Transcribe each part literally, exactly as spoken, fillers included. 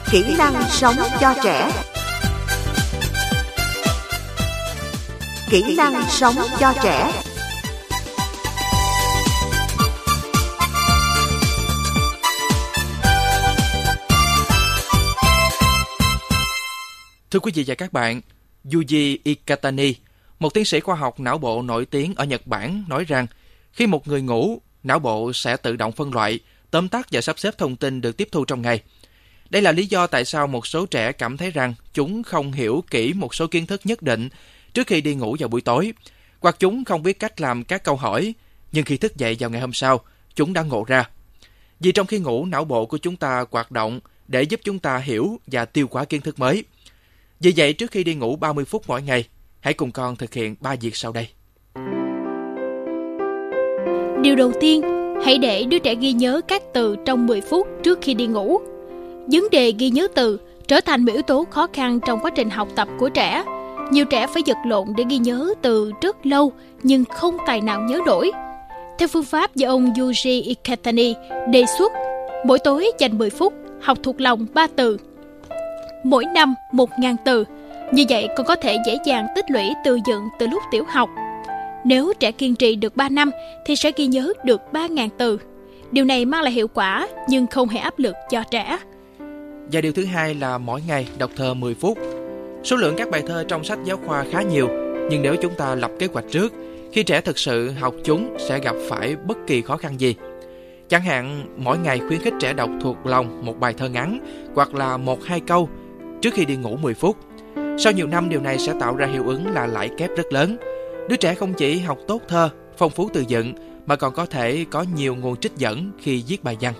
Kỹ năng sống cho trẻ. Kỹ năng sống cho trẻ. Thưa quý vị và các bạn, Yuji Ikatani, một tiến sĩ khoa học não bộ nổi tiếng ở Nhật Bản, nói rằng khi một người ngủ, não bộ sẽ tự động phân loại, tóm tắt và sắp xếp thông tin được tiếp thu trong ngày. Đây là lý do tại sao một số trẻ cảm thấy rằng chúng không hiểu kỹ một số kiến thức nhất định trước khi đi ngủ vào buổi tối, hoặc chúng không biết cách làm các câu hỏi, nhưng khi thức dậy vào ngày hôm sau, chúng đã ngộ ra. Vì trong khi ngủ, não bộ của chúng ta hoạt động để giúp chúng ta hiểu và tiêu hóa kiến thức mới. Vì vậy, trước khi đi ngủ ba mươi phút mỗi ngày, hãy cùng con thực hiện ba việc sau đây. Điều đầu tiên, hãy để đứa trẻ ghi nhớ các từ trong mười phút trước khi đi ngủ. Vấn đề ghi nhớ từ trở thành một yếu tố khó khăn trong quá trình học tập của trẻ. Nhiều trẻ phải vật lộn để ghi nhớ từ rất lâu nhưng không tài nào nhớ nổi. Theo phương pháp do ông Yuji Ikatani đề xuất, mỗi tối dành mười phút học thuộc lòng ba từ. Mỗi năm một nghìn từ. Như vậy con có thể dễ dàng tích lũy từ vựng từ lúc tiểu học. Nếu trẻ kiên trì được ba năm thì sẽ ghi nhớ được ba nghìn từ. Điều này mang lại hiệu quả nhưng không hề áp lực cho trẻ. Và điều thứ hai là mỗi ngày đọc thơ mười phút. Số lượng các bài thơ trong sách giáo khoa khá nhiều, nhưng nếu chúng ta lập kế hoạch trước, khi trẻ thực sự học chúng sẽ gặp phải bất kỳ khó khăn gì. Chẳng hạn, mỗi ngày khuyến khích trẻ đọc thuộc lòng một bài thơ ngắn hoặc là một hai câu trước khi đi ngủ mười phút. Sau nhiều năm, điều này sẽ tạo ra hiệu ứng là lãi kép rất lớn. Đứa trẻ không chỉ học tốt thơ, phong phú từ vựng, mà còn có thể có nhiều nguồn trích dẫn khi viết bài văn.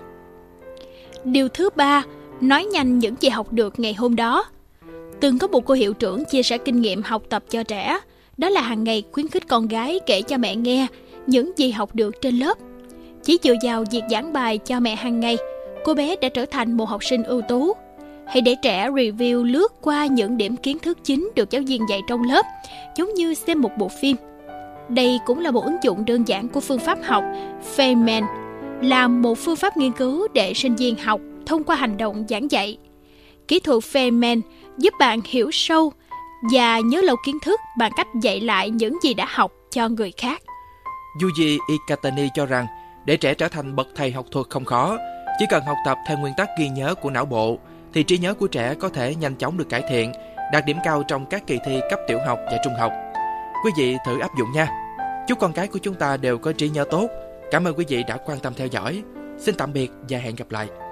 Điều thứ ba, nói nhanh những gì học được ngày hôm đó. Từng có một cô hiệu trưởng chia sẻ kinh nghiệm học tập cho trẻ. Đó là hàng ngày khuyến khích con gái kể cho mẹ nghe những gì học được trên lớp. Chỉ dựa vào việc giảng bài cho mẹ hàng ngày, cô bé đã trở thành một học sinh ưu tú. Hãy để trẻ review lướt qua những điểm kiến thức chính được giáo viên dạy trong lớp, giống như xem một bộ phim. Đây cũng là một ứng dụng đơn giản của phương pháp học Feynman, là một phương pháp nghiên cứu để sinh viên học thông qua hành động giảng dạy. Kỹ thuật Feynman giúp bạn hiểu sâu và nhớ lâu kiến thức bằng cách dạy lại những gì đã học cho người khác. Yuji Ikatani cho rằng để trẻ trở thành bậc thầy học thuật không khó, chỉ cần học tập theo nguyên tắc ghi nhớ của não bộ, thì trí nhớ của trẻ có thể nhanh chóng được cải thiện, đạt điểm cao trong các kỳ thi cấp tiểu học và trung học. Quý vị thử áp dụng nha. Chúc con cái của chúng ta đều có trí nhớ tốt. Cảm ơn quý vị đã quan tâm theo dõi. Xin tạm biệt và hẹn gặp lại.